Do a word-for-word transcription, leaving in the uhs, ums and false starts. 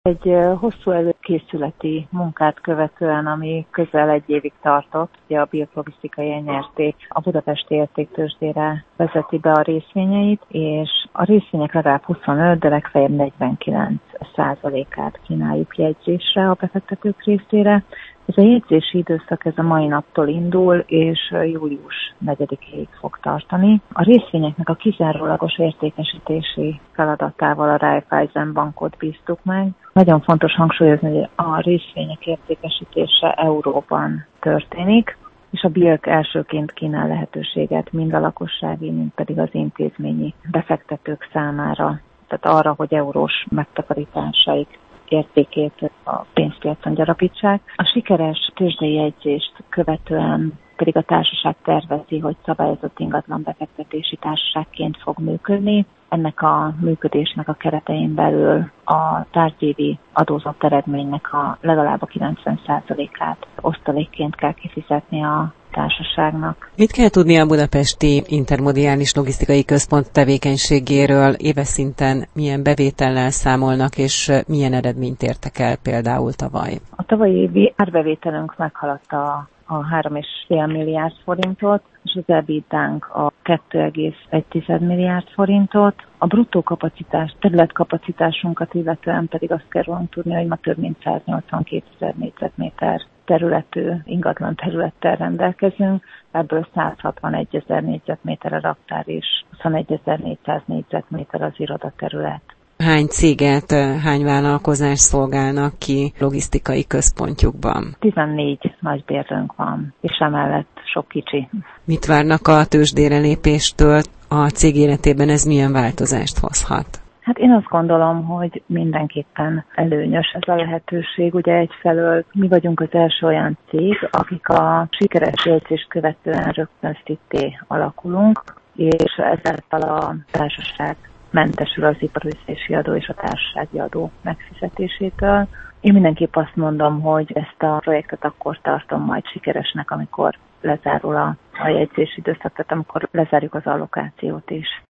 Egy hosszú előkészületi munkát követően, ami közel egy évig tartott, ugye a Bilk Logisztikai Enyerték a budapesti értéktőzsdére vezeti be a részvényeit, és a részvények legalább huszonöt, de legfeljebb negyvenkilenc százalékát kínáljuk jegyzésre a befektetők részére. Ez a jegyzési időszak ez a mai naptól indul, és július negyedikéig fog tartani. A részvényeknek a kizárólagos értékesítési feladatával a Raiffeisen Bankot bíztuk meg. Nagyon fontos hangsúlyozni, hogy a részvények értékesítése euróban történik, és a Bilk elsőként kínál lehetőséget mind a lakossági, mind pedig az intézményi befektetők számára, tehát arra, hogy eurós megtakarításaik értékét a pénzpiacon gyarapítsák. A sikeres tőzsdei jegyzést követően pedig a társaság tervezi, hogy szabályozott ingatlan befektetési társaságként fog működni. Ennek a működésnek a keretein belül a tárgyévi adózott eredménynek a legalább a kilencven százalékát osztalékként kell kifizetni a társaságnak. Mit kell tudni a Budapesti Intermodiális Logisztikai Központ tevékenységéről? Éves szinten milyen bevétellel számolnak, és milyen eredményt értek el például tavaly? A tavalyi évi árbevételünk meghaladta a három egész öt milliárd forintot, és az EBITDA-nk a kettő egész egy milliárd forintot. A bruttó kapacitás, területkapacitásunkat illetően pedig azt kell rólunk tudni, hogy ma több mint száznyolcvankétezer négyzetméter területű ingatlan területtel rendelkezünk, ebből százhatvanegyezer négyzetméter a raktár és huszonegyezer-négyszáz négyzetméter az irodaterület. Hány céget, hány vállalkozást szolgálnak ki logisztikai központjukban? tizennégy nagybérlőnk van, és emellett sok kicsi. Mit várnak a tőzsdére lépéstől? A cég életében ez milyen változást hozhat? Hát én azt gondolom, hogy mindenképpen előnyös ez a lehetőség. Ugye egyfelől mi vagyunk az első olyan cég, akik a sikeres jegyzést követően rögtön szitté alakulunk, és ezáltal a társaság mentesül az iparüzési adó és a társasági adó megfizetésétől. Én mindenképp azt mondom, hogy ezt a projektet akkor tartom majd sikeresnek, amikor lezárul a, a jegyzési időszak, tehát amikor lezárjuk az allokációt is.